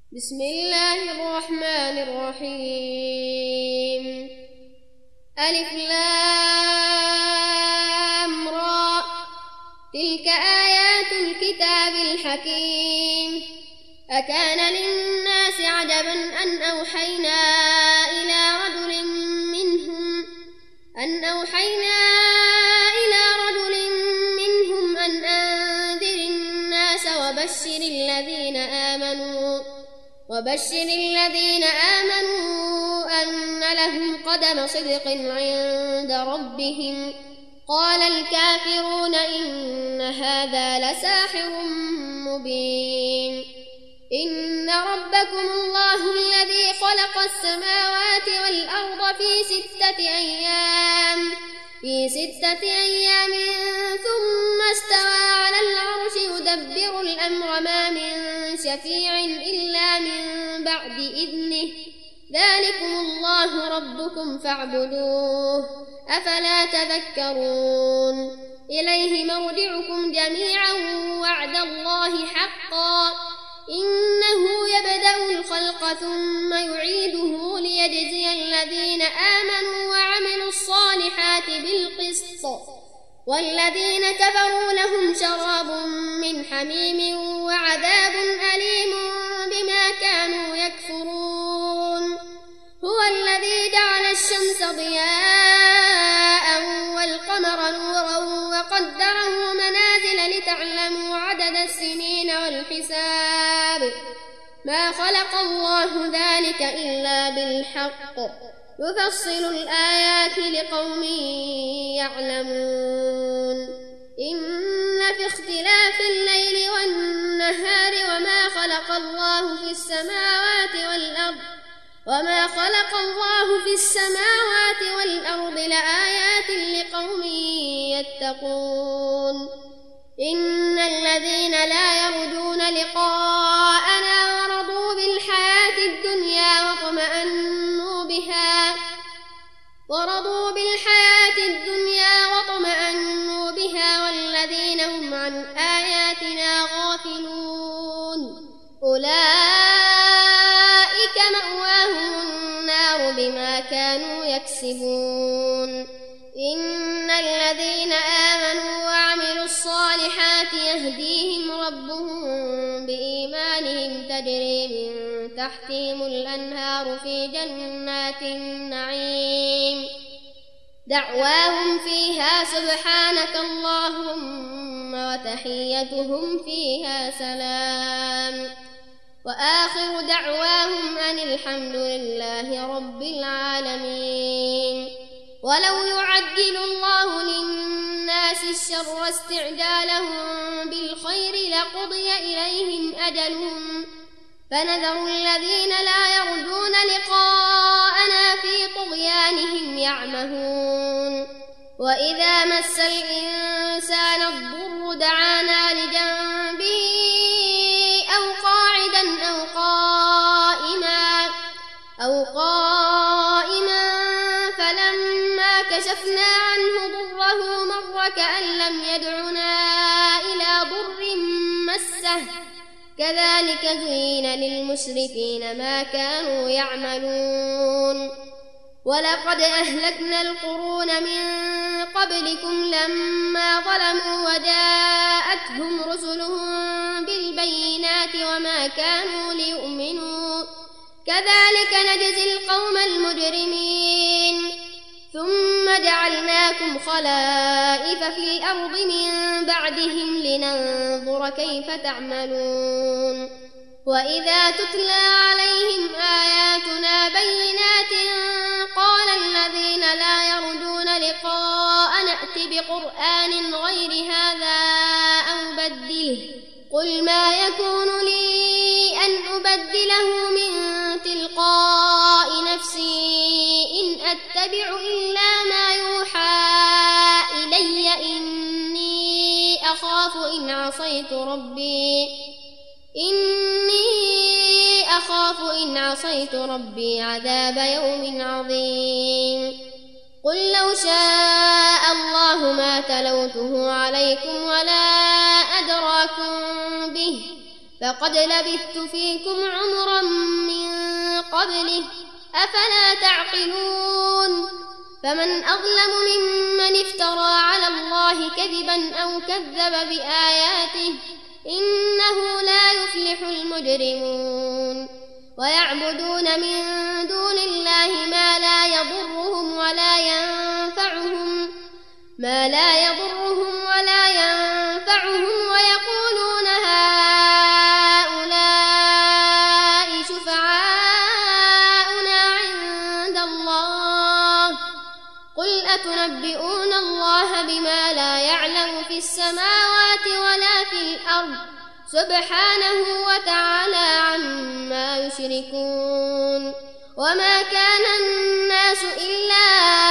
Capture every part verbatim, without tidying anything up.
بسم الله الرحمن الرحيم. ألف لام را، تلك آيات الكتاب الحكيم. أكان للناس عجبا أن أوحينا إلى رجل منهم أن أوحينا إلى رجل منهم أن أنذر الناس وبشر الذين آمنوا وبشر الذين آمنوا أن لهم قدم صدق عند ربهم. قال الكافرون إن هذا لساحر مبين. إن ربكم الله الذي خلق السماوات والأرض في ستة أيام في ستة أيام ثم استوى على العرش يدبر الأمر ما من شفيع إلا من بعد إذنه. ذلكم الله ربكم فاعبدوه أفلا تذكرون. إليه مرجعكم جميعا وعد الله حقا إنه يبدأ الخلق ثم يعيده ليجزي الذين آمنوا وعملوا الصالحات بالقسط والذين كفروا لهم شراب من حميم وعذاب أليم بما كانوا يكفرون. هو الذي جعل الشمس ضياء والقمر نورا وقدره منازل لتعلموا عدد السنين والحساب. ما خلق الله ذلك إلا بالحق يفصل الآيات لقوم يعلمون. إن في اختلاف الليل والنهار وما خلق الله في السماوات والأرض وما خلق الله في السماوات والأرض لآيات لقوم يتقون. إن الذين لا يرجون لقاءنا ورضوا بالحياة الدنيا واطمأنوا بها ورضوا بالحياة الدنيا واطمأنوا بها والذين هم عن آياتنا غافلون أولئك مأواهم النار بما كانوا يكسبون. إن الذين آمنوا وعملوا الصالحات يهديهم ربهم بإيمانهم تجري من تحتهم الأنهار في جنات النعيم دعواهم فيها سبحانك اللهم وتحيتهم فيها سلام وآخر دعواهم أن الحمد لله رب العالمين. ولو يعجل الله للناس الشر استعجالهم بالخير لقضي إليهم أجلهم فنذر الذين لا يرجون لقاءنا في طغيانهم يعمهون. وإذا مس الإنسان الضر دعانا لجنبه أو قاعدا أو قائما أو قائما فلما كشفنا عنه ضره مر كأن لم يدعنا إلى ضر مسه كذلك زين للمسرفين ما كانوا يعملون. ولقد أهلكنا القرون من قبلكم لما ظلموا وجاءتهم رسلهم بالبينات وما كانوا ليؤمنوا كذلك نجزي القوم المجرمين. ثم جعلناكم خلائف في الأرض من بعدهم لننظر كيف تعملون. وإذا تتلى عليهم آياتنا بينات قال الذين لا يرجون لقاء نأت بقرآن غير هذا أو بدله قل ما يكون لي أن أبدله من تلقاء نفسي إن أتبع إلا ما يوحى إلي إني أخاف إن عصيت ربي إني أخاف إن عصيت ربي عذاب يوم عظيم. قل لو شاء الله ما تلوته عليكم ولا أدراكم به فقد لبثت فيكم عمرا قبله أفلا تعقلون فمن أظلم ممن افترى على الله كذبا أو كذب بآياته إنه لا يفلح المجرمون ويعبدون من دون الله ما لا يضرهم ولا ينفعهم ما لا يضرهم ولا ينفعهم ويقولون هؤلاء شفعاؤنا عند الله قل أتنبئون الله بما لا يعلم في السماوات ولا في الأرض سبحانه وتعالى عما يشركون وما كان الناس إلا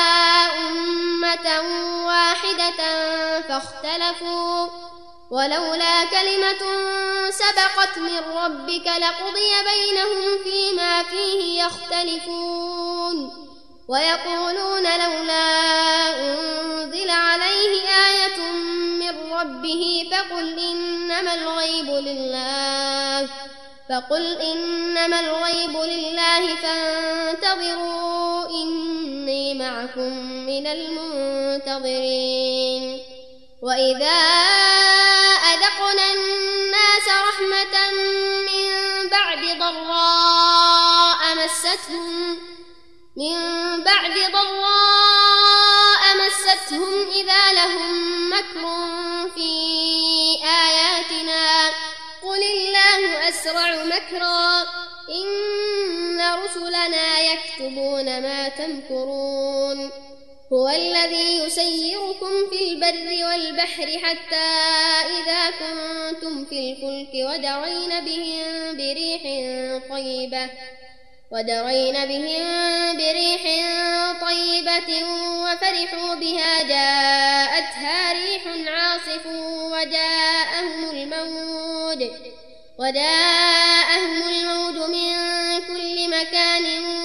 أمة واحدة فاختلفوا ولولا كلمة سبقت من ربك لقضي بينهم فيما فيه يختلفون ويقولون لولا أنزل عليه آية من ربه فقل إنما الغيب لله فقل إنما الغيب لله فانتظروا إني معكم من المنتظرين وإذا أذقنا الناس رحمة من بعد ضراء مستهم من بعد ضراء مستهم إذا لهم مكر في آياتنا قل الله أسرع مكرا إن رسلنا يكتبون ما تمكرون هو الذي يسيركم في البر والبحر حتى إذا كنتم في الفلك وجرين بهم بريح طيبة ودرين بهم بريح طيبة وفرحوا بها جاءتها ريح عاصف وجاءهم الموج وجاءهم الموج من كل مكان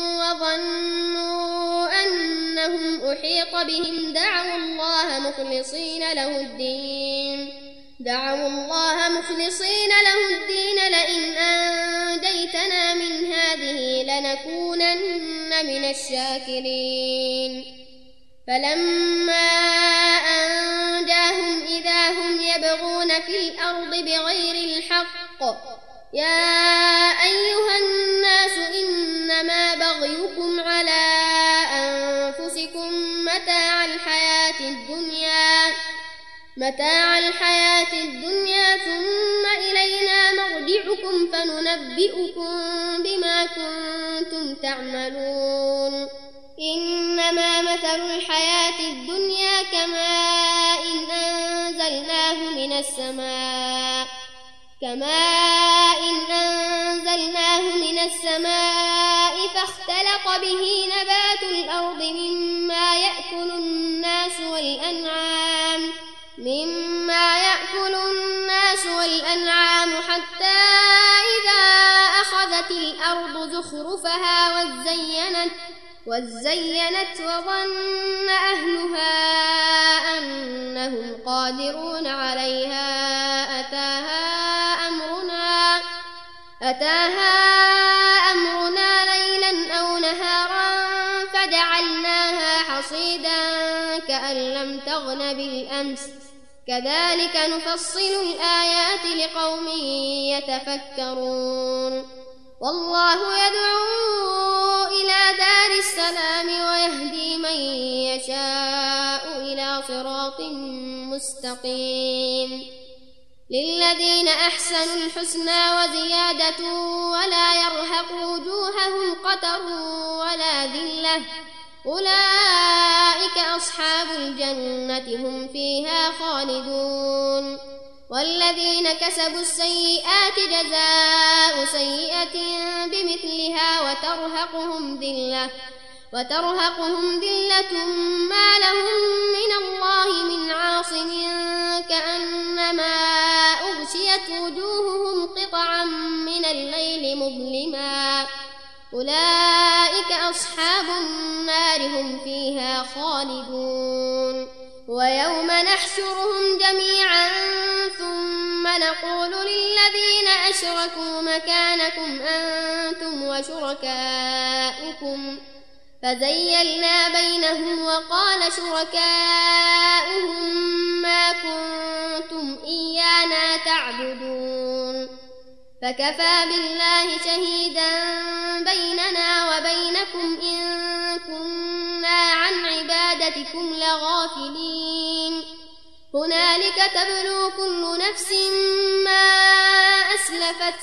وظنوا أنهم أحيط بهم دعوا الله مخلصين له الدين دعوا الله مخلصين له الدين لئن أنجيتنا من هذه لنكونن من الشاكرين فلما أنجاهم إذا هم يبغون في الأرض بغير الحق يا أيها الناس إنما بغيكم على أنفسكم متاع الحياة الدنيا متاع الحياة الدنيا ثم إلينا مرجعكم فننبئكم بما كنتم تعملون إنما مثل الحياة الدنيا كماء أنزلناه من السماء كماء أنزلناه من السماء فاختلط به نبات الأرض مما يأكل الناس والأنعام مما يأكل الناس والأنعام حتى إذا أخذت الأرض زخرفها وزينت وزينت وظن أهلها أنهم قادرون عليها أتاها أمرنا أتاها أمرنا ليلا أو نهارا فجعلناها حصيدا كأن لم تغن بالأمس كذلك نفصل الآيات لقوم يتفكرون والله يدعو إلى دار السلام ويهدي من يشاء إلى صراط مستقيم للذين أحسنوا الحسنى وزيادة ولا يرهق وجوههم قتر ولا ذلة أولئك أصحاب الجنة هم فيها خالدون والذين كسبوا السيئات جزاء سيئة بمثلها وترهقهم ذلة وترهقهم ذلة ما لهم من الله من عاصم كأنما أغشيت وجوههم قطعا من الليل مظلما أولئك أصحاب النار هم فيها خالدون ويوم نحشرهم جميعا ثم فنقول للذين أشركوا مكانكم أنتم وشركاؤكم فزيلنا بينهم وقال شركاؤهم ما كنتم إيانا تعبدون فكفى بالله شهيدا بيننا وبينكم إن كنا عن عبادتكم لغافلين هنالك تبلو كل نفس ما أسلفت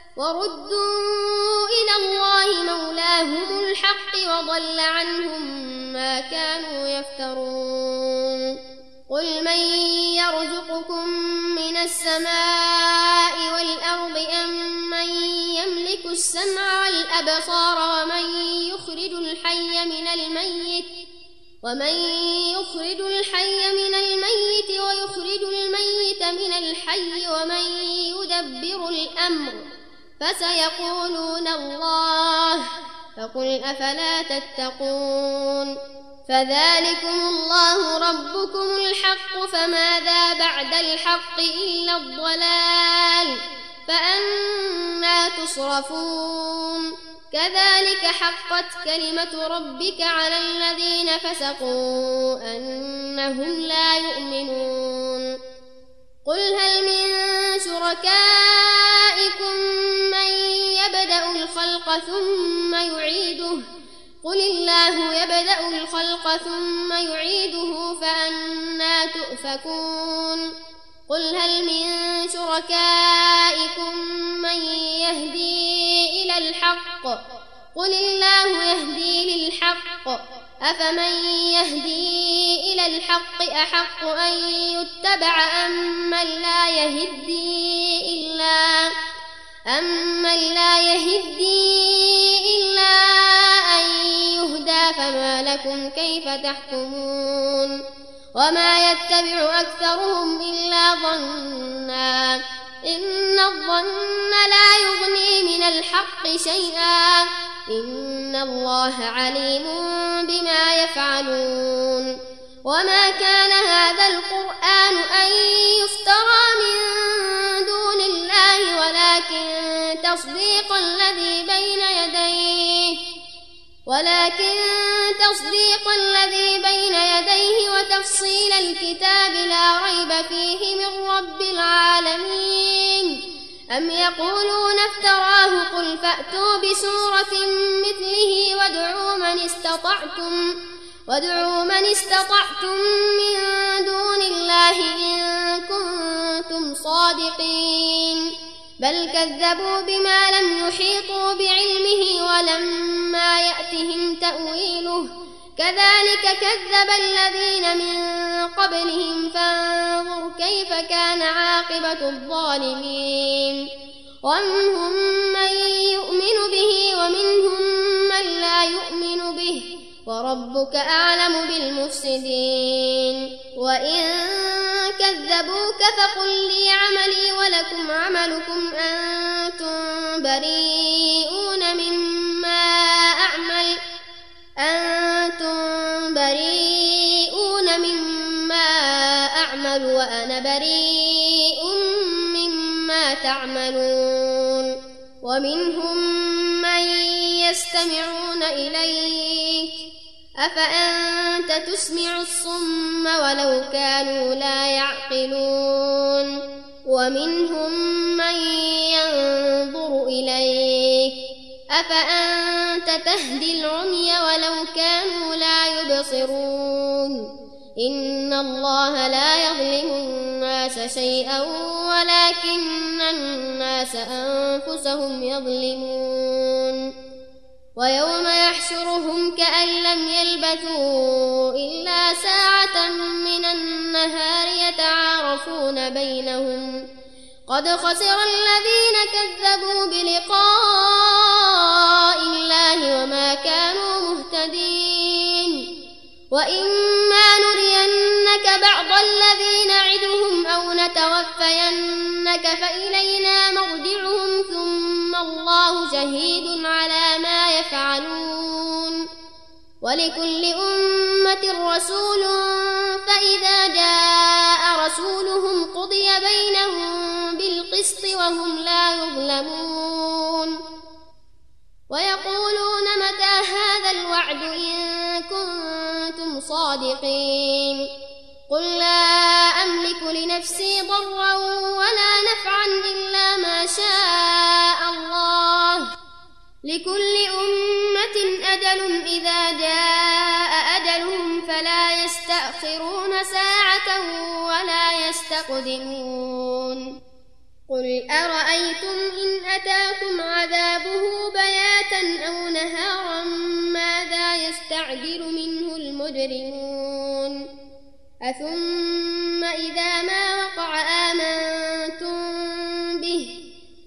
وردوا إلى الله مولاهم الحق وضل عنهم ما كانوا يفترون قل من يرزقكم من السماء والأرض أم من يملك السمع والأبصار ومن يخرج الحي من الميت ومن يخرج الحي من الميت ويخرج الميت من الحي ومن يدبر الأمر فسيقولون الله فقل أفلا تتقون فذلكم الله ربكم الحق فماذا بعد الحق إلا الضلال فأنى تصرفون كذلك حقت كلمة ربك على الذين فسقوا أنهم لا يؤمنون قل هل من شركائكم من يبدأ الخلق ثم يعيده قل الله يبدأ الخلق ثم يعيده فأنى تؤفكون قل هل من شركائكم من يهدي إلى الحق قل الله يهدي للحق أفمن يهدي إلى الحق أحق أن يتبع أمن لا يهدي إلا أمن لا يهدي إلا أن يهدى فما لكم كيف تحكمون وما يتبع أكثرهم إلا ظنا إن الظن لا يغني من الحق شيئا إن الله عليم بما يفعلون وما كان هذا القرآن أن يفترى من دون الله ولكن تصديق الذي بين يديه ولكن تصديق الذي بين يديه وتفصيل الكتاب لا ريب فيه من رب العالمين أم يقولون افتراه قل فأتوا بسورة مثله وادعوا من استطعتم وادعوا من استطعتم من دون الله إن كنتم صادقين بل كذبوا بما لم يحيطوا بعلمه ولما يأتهم تأويله كذلك كذب الذين من قبلهم فانظر كيف كان عاقبة الظالمين ومنهم من يؤمن به ومنهم من لا يؤمن به وربك أعلم بالمفسدين وإن كذبوك فقل لي عملي ولكم عملكم أنتم بريئون مما أعمل أنتم بريئون مما أعمل وأنا بريء مما تعملون ومنهم من يستمعون إليك أفأنت تسمع الصم ولو كانوا لا يعقلون ومنهم من ينظر إليك أفأنت تهدي العمي ولو كانوا لا يبصرون إن الله لا يظلم الناس شيئا ولكن الناس أنفسهم يظلمون ويوم يحشرهم كأن لم يلبثوا إلا ساعة من النهار يتعارفون بينهم قد خسر الذين كذبوا بلقاء الله وما كانوا مهتدين وإما نرينك بعض الذي نعدهم أو نتوفينك فإلينا مرجعهم ثم الله شهيد على ما يفعلون ولكل أمة رسول فإذا جاء رسولهم قضي بينهم وهم لا يظلمون ويقولون متى هذا الوعد إن كنتم صادقين قل لا أملك لنفسي ضرا ولا نفعا إلا ما شاء الله لكل أمة أجل إذا جاء أجلهم فلا يستأخرون ساعة ولا يستقدمون قل أرأيتم إن أتاكم عذابه بياتا أو نهارا ماذا يستعجل منه المجرمون أثم إذا ما وقع آمنتم به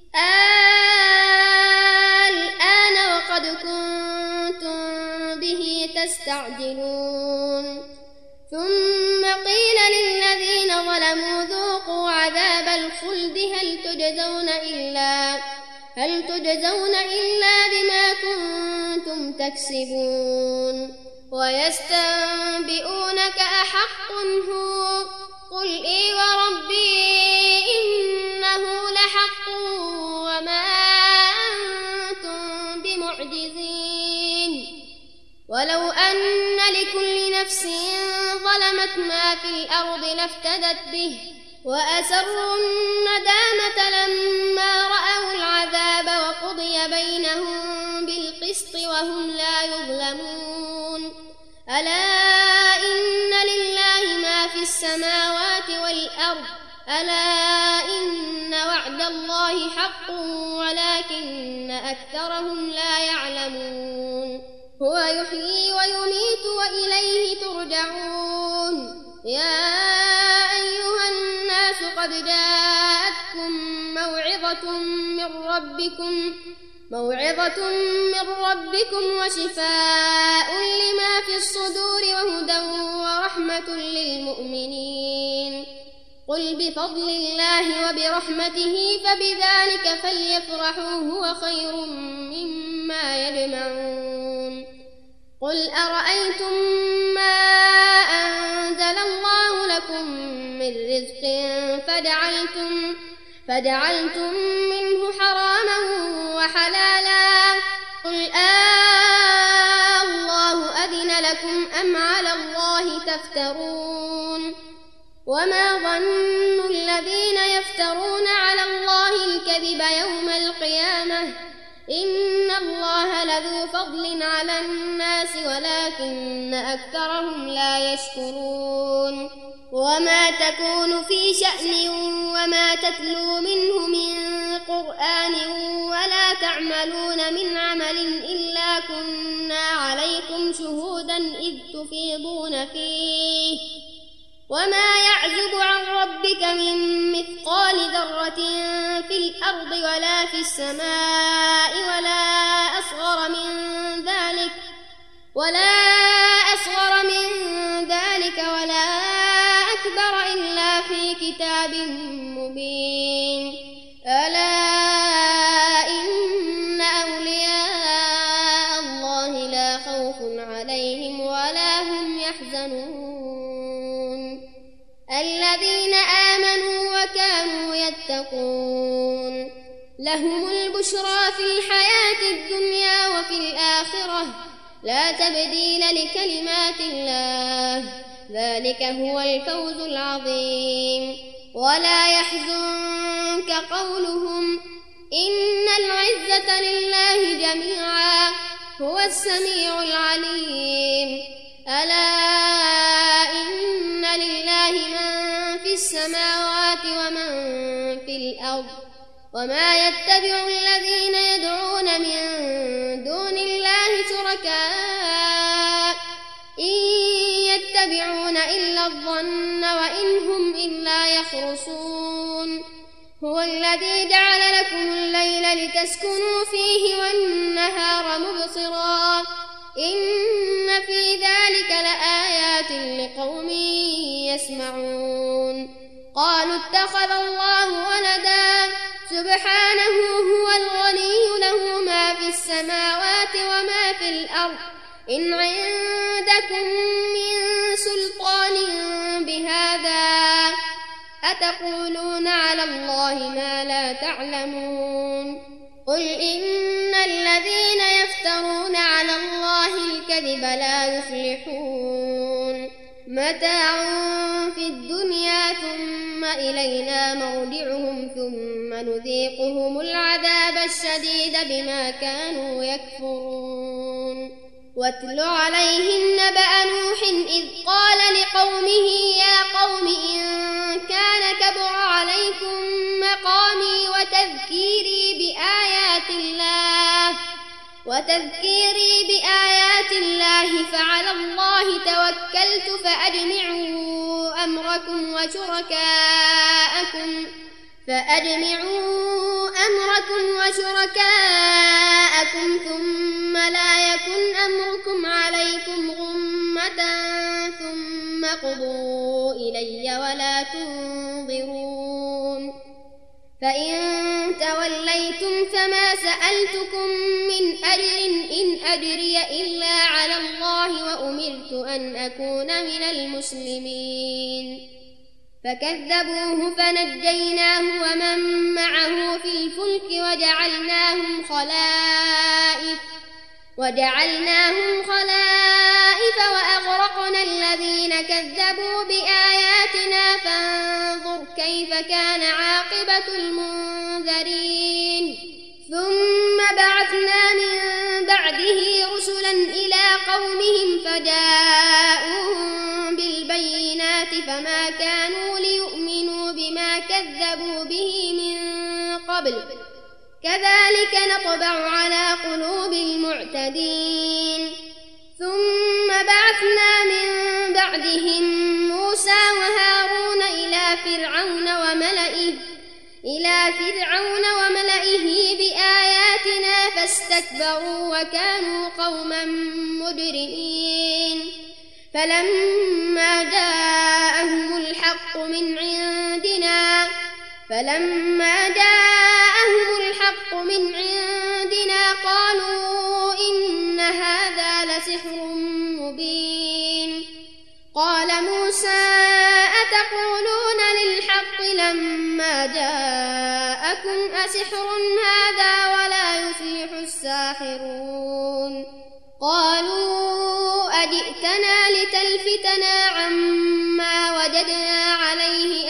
الآن وقد كنتم به تستعجلون ثم قيل للذين ظلموا ذوقوا عذاب الخلد هل تجزون إلا هل تجزون إلا بما كنتم تكسبون ويستنبئونك أحق هو قل إي وربي إنه لحق وما أنتم بمعجزين ولو أن لكل نفس ظلمت ما في الأرض لافتدت به وأسروا الندامة لما رأوا العذاب وقضي بينهم بالقسط وهم لا يظلمون ألا إن لله ما في السماوات والأرض ألا إن وعد الله حق ولكن أكثرهم لا يعلمون هو يحيي ويميت وإليه ترجعون يا أيها الناس قد جاءتكم موعظة من ربكم موعظة من ربكم وشفاء لما في الصدور وهدى ورحمة للمؤمنين قل بفضل الله وبرحمته فبذلك فليفرحوا هو خير مما يجمعون قل أرأيتم ما أنزل الله لكم من رزق فجعلتم فجعلتم منه حراما وحلالا قل آه الله أذن لكم أم على الله تفترون وما ظن الذين يفترون على الله الكذب يوم القيامة إن الله لذو فضل على الناس ولكن أكثرهم لا يشكرون وما تكون في شأن وما تتلو منه من قرآن ولا تعملون من عمل إلا كنا عليكم شهودا إذ تفيضون فيه وما يعزب عن ربك من مثقال ذرة في الأرض ولا في السماء ولا أصغر من ذلك ولا أصغر من ذلك ولا أكبر إلا في كتاب مبين ألا إن أولياء الله لا خوف عليهم ولا هم يحزنون الذين آمنوا وكانوا يتقون لهم البشرى في الحياة الدنيا وفي الآخرة لا تبديل لكلمات الله ذلك هو الفوز العظيم ولا يحزنك قولهم إن العزة لله جميعا هو السميع العليم ألا إن لله من في السماوات ومن في الأرض وما يتبع الذين يدعون من دون الله شركاء إن يتبعون إلا الظن وإن هم إلا يخرصون هو الذي جعل لكم الليل لتسكنوا فيه والنهار مبصرا إن في ذلك لآيات لقوم يسمعون قالوا اتخذ الله ولدا سبحانه هو الغني له ما في السماوات وما في الأرض إن عندكم من سلطان بهذا أتقولون على الله ما لا تعلمون قل إن الذين يفترون على الله الكذب لا يفلحون متاع في الدنيا ثم إلينا مرجعهم ثم نذيقهم العذاب الشديد بما كانوا يكفرون واتل عليهم نبأ نوح إذ قال لقومه يا قوم إن كان كبر عليكم مقامي وتذكيري بآيات الله وتذكيري بآيات الله فعلى الله توكلت فأجمعوا أمركم وشركاءكم فأجمعوا أمركم وشركاءكم ثم لا يكن أمركم عليكم غمة ثم قضوا إلي ولا تنظرون فإن توليتم فما سألتكم من أجر إن أجري إلا على الله وأمرت أن أكون من المسلمين فكذبوه فنجيناه ومن معه في الفلك وجعلناهم خلائف وجعلناهم خلائف وأغرقنا الذين كذبوا بآياتنا فانظر كيف كان عاقبة المنذرين ثم بعثنا من بعده رسلا إلى قومهم فجاءوهم بالبينات فما كانوا ليؤمنوا بما كذبوا به من قبل كذلك نطبع على قلوب المعتدين ثم بعثنا من بعدهم موسى وهارون إلى فرعون وملئه إلى فرعون وملئه بآياتنا فاستكبروا وكانوا قوما مجرمين فلما جاءهم الحق من عندنا فلما جاءهم الحق من عندنا قالوا إن هذا لسحر مبين قال موسى أتقولون للحق لما جاءكم أسحر هذا ولا يفلح الساحرون قالوا أجئتنا لتلفتنا عما وجدنا عليه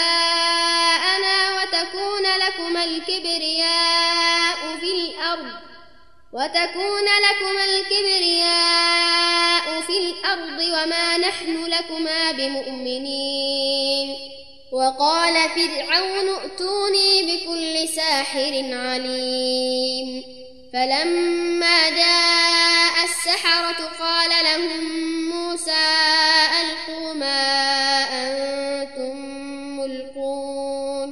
آباءنا وتكون لكما الكبرياء في الأرض وتكون لكما الكبرياء في الأرض وما نحن لكما بمؤمنين وقال فرعون ائتوني بكل ساحر عليم فلما جاء السحرة قال لهم موسى ألقوا ما أنتم ملقون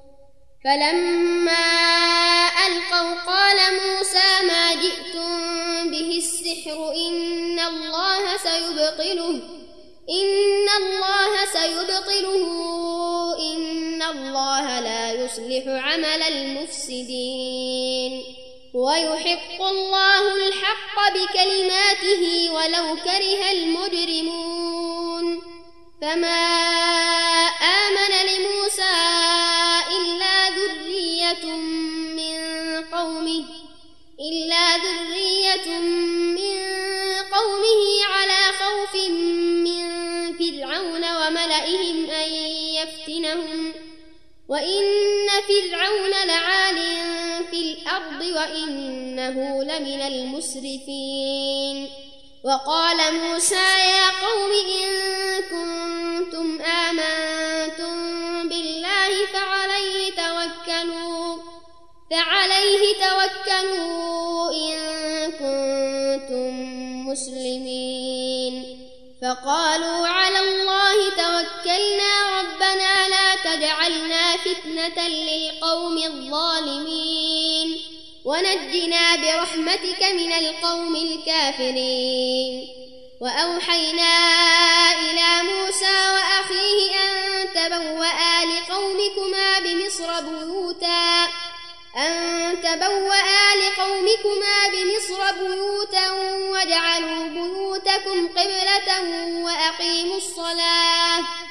فلما ألقوا قال موسى ما جئتم به السحر إن الله سيبطله إن الله سيبطله إن الله لا يصلح عمل المفسدين ويحق الله الحق بكلماته ولو كره المجرمون فما آمن لموسى إلا ذرية من قومه إلا ذرية من قومه على خوف من فرعون وملئهم أن يفتنهم وإن فرعون لعال في الأرض وإنه لمن المسرفين وقال موسى يا قوم إن كنتم آمنتم بالله فعليه توكلوا فعليه توكلوا إن كنتم مسلمين فقالوا على الله توكلنا ربنا لا تجعلنا فتنة للقوم الظالمين ونجنا برحمتك من القوم الكافرين وأوحينا إلى موسى وأخيه أن تبوأ لقومكما بمصر بيوتا أن تبوأ لقومكما بمصر بيوتا واجعلوا بيوتكم قبلة وأقيموا الصلاة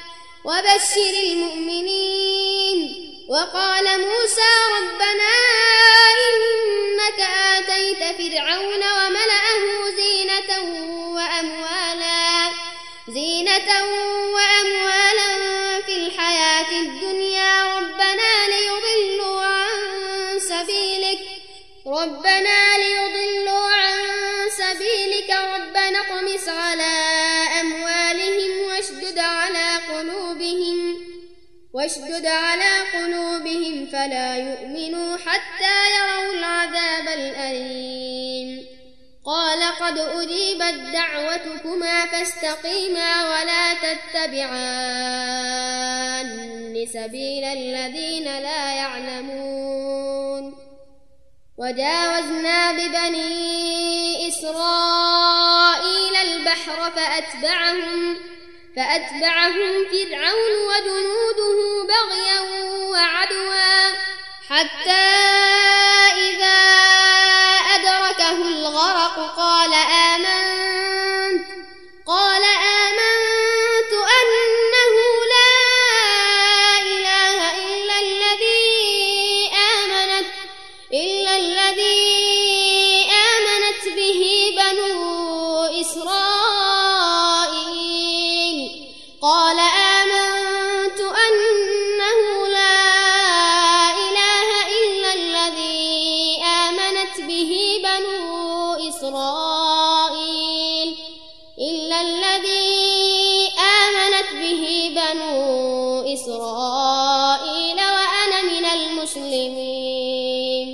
وبشر المؤمنين. وقال موسى ربنا إنك آتيت فرعون وملأه زينة وأموالا زينة وأموالا في الحياة الدنيا ربنا ليضلوا عن سبيلك ربنا ليضلوا عن سبيلك ربنا اطمس على أموالهم واشدد على قلوبهم واشدد على قلوبهم فلا يؤمنوا حتى يروا العذاب الأليم. قال قد أجيبت دعوتكما فاستقيما ولا تتبعان سبيل الذين لا يعلمون. وجاوزنا ببني إسرائيل البحر فأتبعهم فأتبعهم فرعون وجنوده بغيا وعدوا حتى إذا أدركه الغرق قال آمنت قال آمنت أنه لا إله إلا الذي آمنت إلا الذي آمنت به بنو إسرائيل قال آمنت أنه لا إله إلا الذي آمنت به بنو إسرائيل إلا الذي آمنت به بنو إسرائيل وأنا من المسلمين.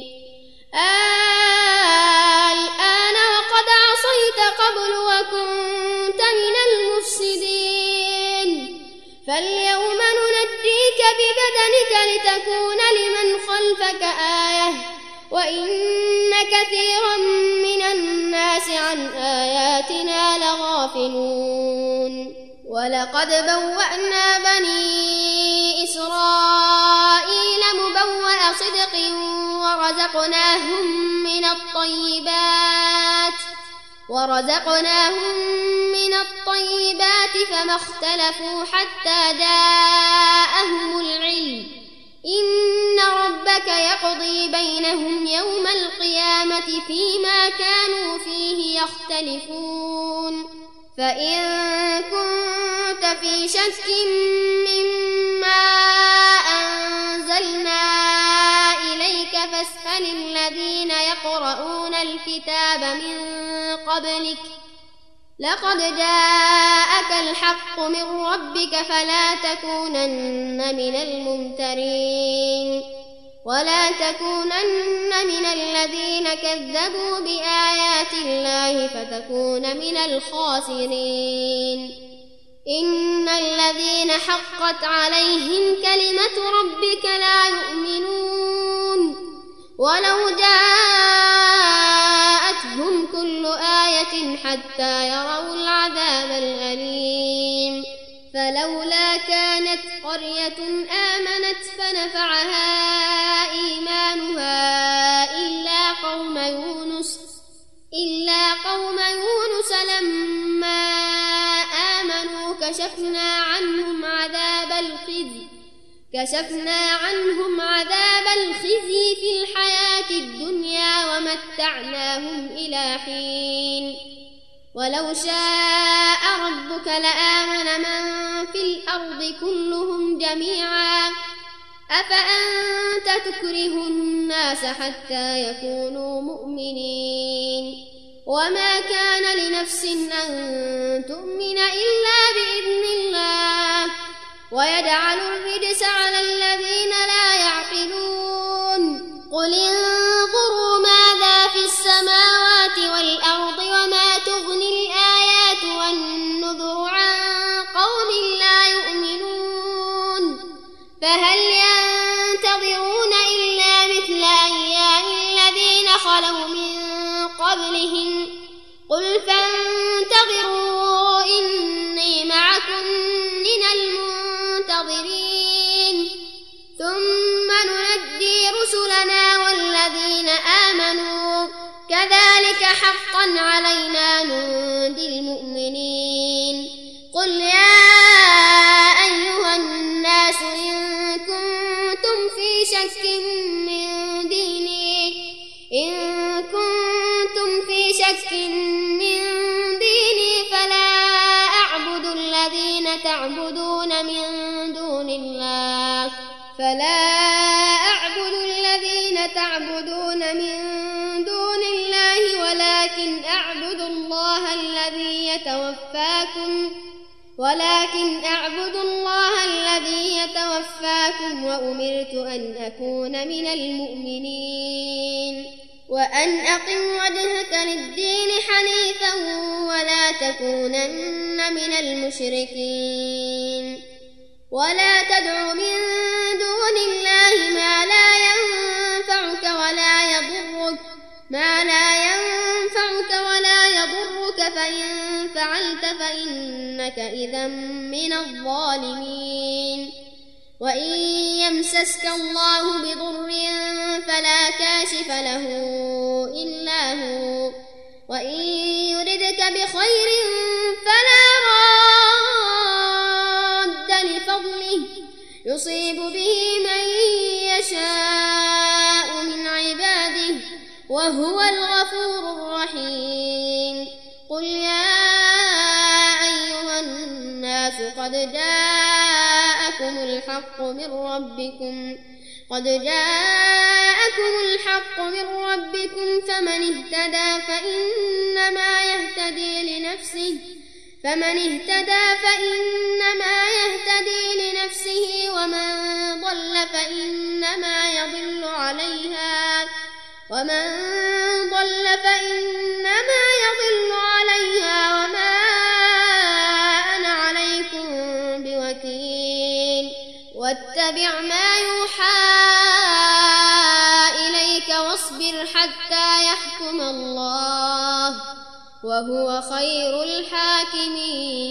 الآن وقد عصيت قبل وكنت من المفسدين فاليوم ننجيك ببدنك لتكون لمن خلفك آية وإن كثيرا من الناس عن آياتنا لغافلون. ولقد بوأنا بني إسرائيل مبوأ صدق ورزقناهم من الطيبات ورزقناهم من الطيبات فما اختلفوا حتى جاءهم العلم إن ربك يقضي بينهم يوم القيامة فيما كانوا فيه يختلفون. فإن كنت في شك مما أنزلنا إليك فاسأل الذين يقرؤون الكتاب من قبلك لقد جاءك الحق من ربك فلا تكونن من الممترين ولا تكونن من الذين كذبوا بآيات الله فتكون من الخاسرين. إن الذين حقت عليهم كلمة ربك لا يؤمنون ولو جاءتهم كل آية حتى يروا العذاب الأليم. فلولا كانت قرية آمنت فنفعها إيمانها إلا قوم يونس إلا قوم يونس لما آمنوا كشفنا عنهم عذاب الخزي كشفنا عنهم عذاب الخزي في الحياة الدنيا ومتعناهم إلى حين. ولو شاء ربك لآمن من في الأرض كلهم جميعا أفأنت تكره الناس حتى يكونوا مؤمنين وما كان لنفس أن تؤمن إلا بإذن الله ويجعل الرجس على الذين لا يعقلون. قل انظروا ماذا في السماوات والأرض وما تغني الآيات والنذر عن قوم لا يؤمنون فهل ينتظرون إلا مثل أيام الذين خلوا من قبلهم قل فانتظروا إني معكم من المنتظرين ثم ننجي رسلنا والذين آمنوا كذلك حقا علينا ننجي المؤمنين. قل يا أيها شك من ديني فلا أعبد الذين تعبدون من دون الله فلا أعبد الذين تعبدون من دون الله ولكن أعبد الله الذي يتوفاكم ولكن أعبد الله الذي يتوفاكم وأمرت أن أكون من المؤمنين وأن أقم وجهك للدين حنيفا ولا تكونن من المشركين ولا تدع من دون الله ما لا ينفعك ولا يضرك ما لا ينفعك ولا يضرك فإن فعلت فإنك إذا من الظالمين وإن يمسسك الله بضر فلا كاشف له إلا هو وإن يردك بخير فلا راد لفضله يصيب به من يشاء من عباده وهو الغفور الرحيم قل يا أيها الناس قد جاءكم الحق من ربكم قد جاءكم الحق من ربكم فمن اهتدى فإنما يهتدي لنفسه فمن اهتدى فإنما يهتدي لنفسه ومن ضل فإنما يضل عليها ومن ضل فإنما يضل عليها وما أنا عليكم بوكيل واتبع ما يوحى إليك واصبر حتى يحكم الله وهو خير الحاكمين.